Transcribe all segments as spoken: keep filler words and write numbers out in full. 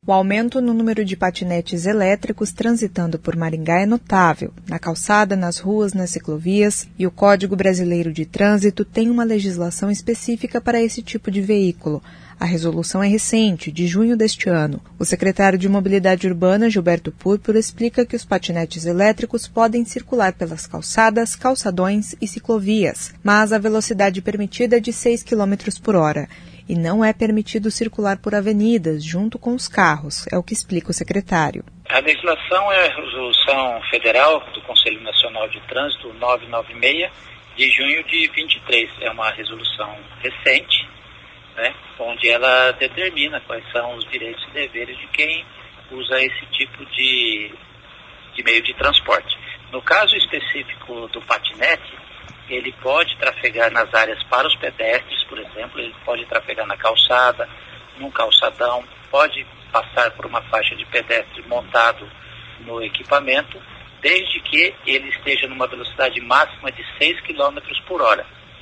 O aumento no número de patinetes elétricos transitando por Maringá é notável, na calçada, nas ruas, nas ciclovias, e o Código Brasileiro de Trânsito tem uma legislação específica para esse tipo de veículo. A resolução é recente, de junho deste ano. O secretário de Mobilidade Urbana, Gilberto Púrpura, explica que os patinetes elétricos podem circular pelas calçadas, calçadões e ciclovias, mas a velocidade permitida é de seis quilômetros por hora. E não é permitido circular por avenidas, junto com os carros, é o que explica o secretário. A legislação é a Resolução Federal do Conselho Nacional de Trânsito novecentos e noventa e seis, de junho de vinte e três. É uma resolução recente, né, onde ela determina quais são os direitos e deveres de quem usa esse tipo de, de meio de transporte. No caso específico do patinete, ele pode trafegar nas áreas para os pedestres, por exemplo, ele pode trafegar na calçada, num calçadão, pode passar por uma faixa de pedestre montado no equipamento, desde que ele esteja numa velocidade máxima de seis quilômetros por hora.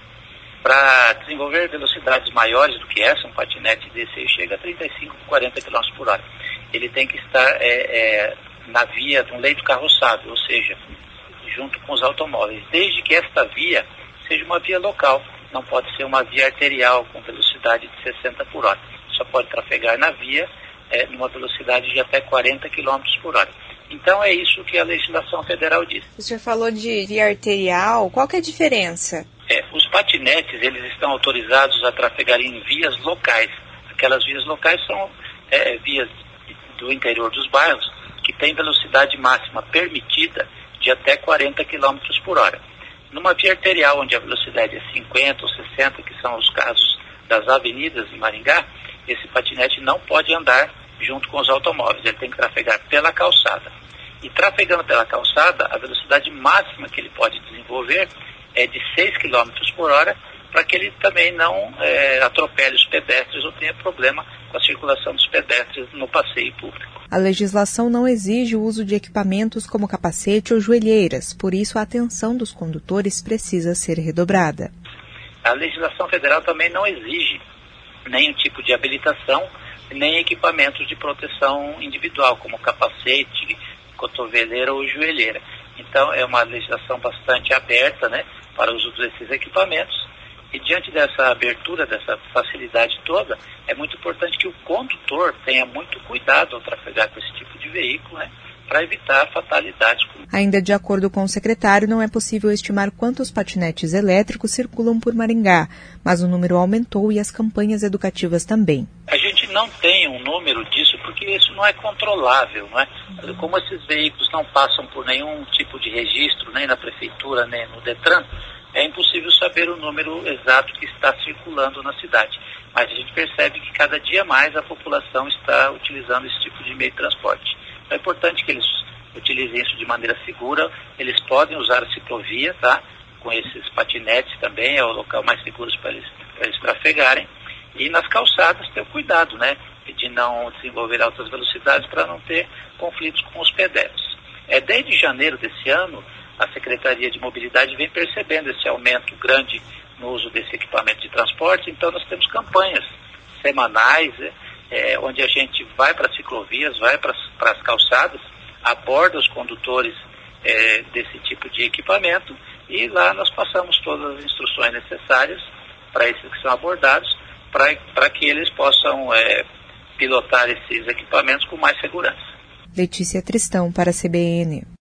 Para desenvolver velocidades maiores do que essa, um patinete desse aí chega a trinta e cinco, quarenta quilômetros por hora. Ele tem que estar é, é, na via de um leito carroçado, ou seja, junto com os automóveis, desde que esta via seja uma via local, não pode ser uma via arterial com velocidade de sessenta por hora. Só pode trafegar na via é, numa velocidade de até quarenta quilômetros por hora. Então é isso que a legislação federal diz. O senhor falou de via arterial, qual que é a diferença? É, os patinetes, eles estão autorizados a trafegar em vias locais. Aquelas vias locais são é, vias do interior dos bairros que têm velocidade máxima permitida de até quarenta quilômetros por hora. Numa via arterial, onde a velocidade é cinquenta ou sessenta, que são os casos das avenidas em Maringá, esse patinete não pode andar junto com os automóveis, ele tem que trafegar pela calçada. E trafegando pela calçada, a velocidade máxima que ele pode desenvolver é de seis quilômetros por hora, para que ele também não é, atropele os pedestres ou tenha problema com a circulação dos pedestres no passeio público. A legislação não exige o uso de equipamentos como capacete ou joelheiras, por isso a atenção dos condutores precisa ser redobrada. A legislação federal também não exige nenhum tipo de habilitação, nem equipamentos de proteção individual, como capacete, cotoveleira ou joelheira. Então é uma legislação bastante aberta, né, para o uso desses equipamentos. E diante dessa abertura, dessa facilidade toda, é muito importante que o condutor tenha muito cuidado ao trafegar com esse tipo de veículo, né, para evitar fatalidades. Ainda de acordo com o secretário, não é possível estimar quantos patinetes elétricos circulam por Maringá, mas o número aumentou e as campanhas educativas também. A gente não tem um número disso porque isso não é controlável, não é? Como esses veículos não passam por nenhum tipo de registro, nem na prefeitura, nem no Detran, é impossível saber o número exato que está circulando na cidade. Mas a gente percebe que cada dia mais a população está utilizando esse tipo de meio de transporte. Então é importante que eles utilizem isso de maneira segura. Eles podem usar a ciclovia, tá? Com esses patinetes também, é o local mais seguro para eles, para eles trafegarem. E nas calçadas ter o cuidado, né, de não desenvolver altas velocidades para não ter conflitos com os pedestres. É, desde janeiro desse ano, a Secretaria de Mobilidade vem percebendo esse aumento grande no uso desse equipamento de transporte, então nós temos campanhas semanais, é, onde a gente vai para as ciclovias, vai para as calçadas, aborda os condutores é, desse tipo de equipamento e lá nós passamos todas as instruções necessárias para esses que são abordados, para que eles possam é, pilotar esses equipamentos com mais segurança. Letícia Tristão para a C B N.